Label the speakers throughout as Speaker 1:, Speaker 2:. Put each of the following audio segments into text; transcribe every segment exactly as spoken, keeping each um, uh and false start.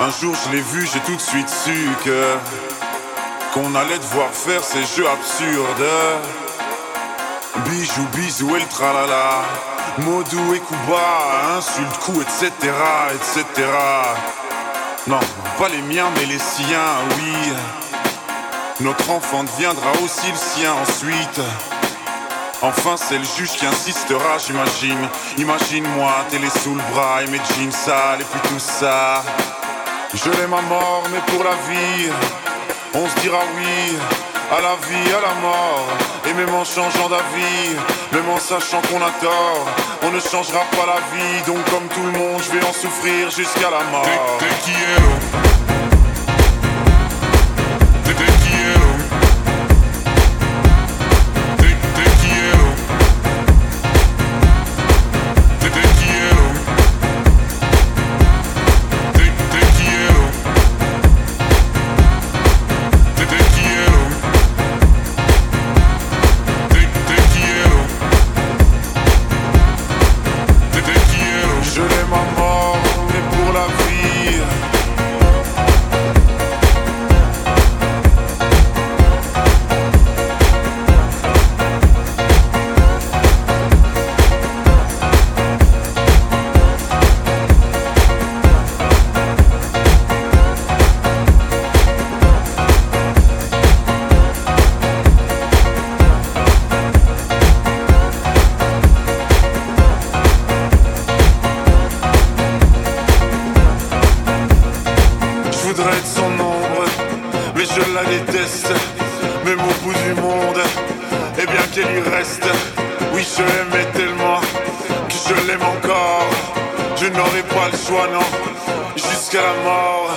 Speaker 1: Un jour je l'ai vu, j'ai tout de suite su que qu'on allait devoir faire ces jeux absurdes. Bijou, bisou et le tralala, Modou et Kuba, insulte, coup, et cetera, et cetera. Non, pas les miens mais les siens, oui. Notre enfant deviendra aussi le sien ensuite. Enfin c'est le juge qui insistera, j'imagine. Imagine-moi, télé sous le bras et mes jeans sales et puis tout ça. Je l'aime à mort mais pour la vie, on se dira oui à la vie, à la mort. Et même en changeant d'avis, même en sachant qu'on a tort, on ne changera pas la vie. Donc comme tout le monde, je vais en souffrir jusqu'à la mort.
Speaker 2: Te, te quiero. Te, te quiero. Te, te quiero. Te, te quiero. Te, te quiero. Te, te quiero. Te, te quiero. Te, te quiero.
Speaker 1: Je l'aime à mort, mais pour la vie. Je voudrais être son ombre, mais je la déteste. Même au bout du monde, eh bien qu'elle y reste. Oui, je l'aimais tellement que je l'aime encore. Je n'aurai pas le choix, non, jusqu'à la mort.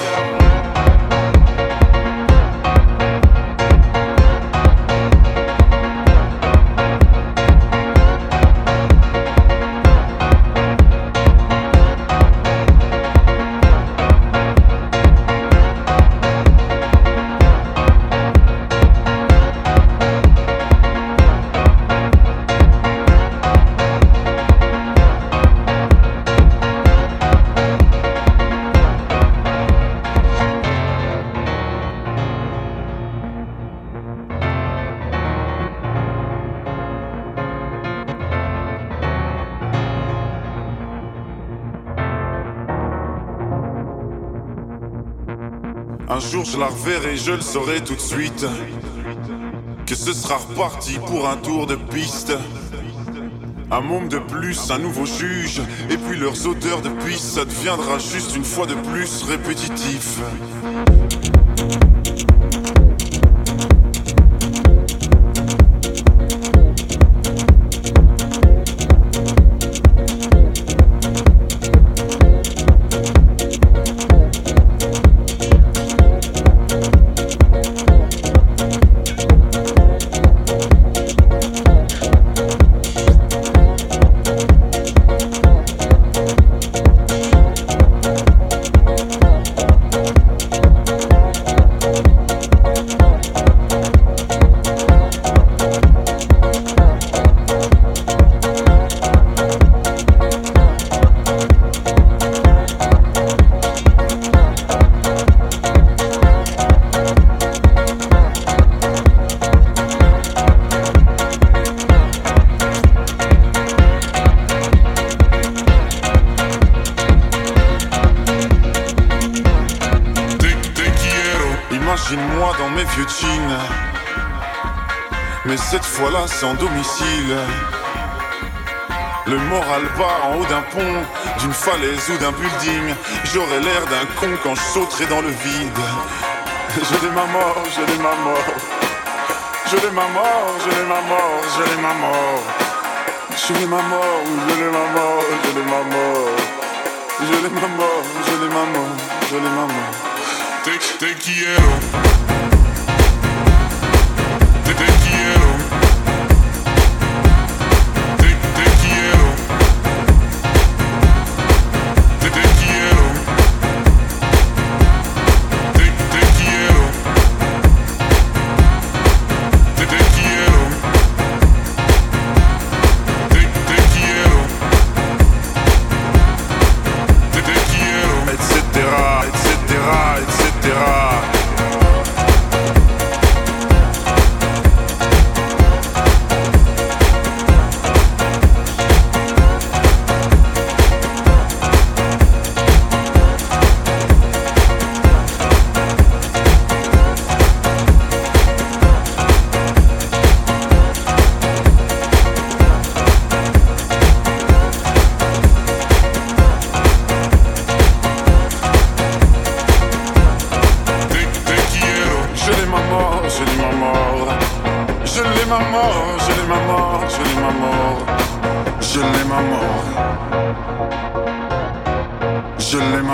Speaker 1: Un jour je la reverrai, je le saurai tout de suite, que ce sera reparti pour un tour de piste. Un môme de plus, un nouveau juge, et puis leurs odeurs de pisse, ça deviendra juste une fois de plus répétitif. Imagine-moi dans mes vieux jeans, mais cette fois-là sans domicile. Le moral bas en haut d'un pont, d'une falaise ou d'un building. J'aurais l'air d'un con quand je sauterai dans le vide. Je l'aime à mort, je l'aime à mort. Je l'aime à mort, je l'aime à mort, je l'aime à mort. Je l'aime à mort, je l'aime à mort, je l'aime à mort. Je l'aime à mort, je l'aime à mort, je l'aime à mort.
Speaker 2: Te, te quiero. Te, te quiero. Te, te quiero. Te, te quiero. Te, te quiero. Te, te quiero. Te, te quiero. Te, te quiero.
Speaker 1: Etc, et cetera.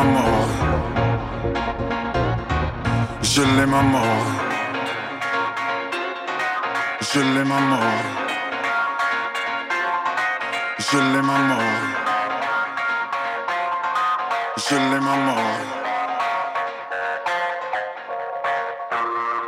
Speaker 1: à mort. Je l'aime à mort. Je l'aime à mort. Je l'aime à mort. Je l'aime à mort.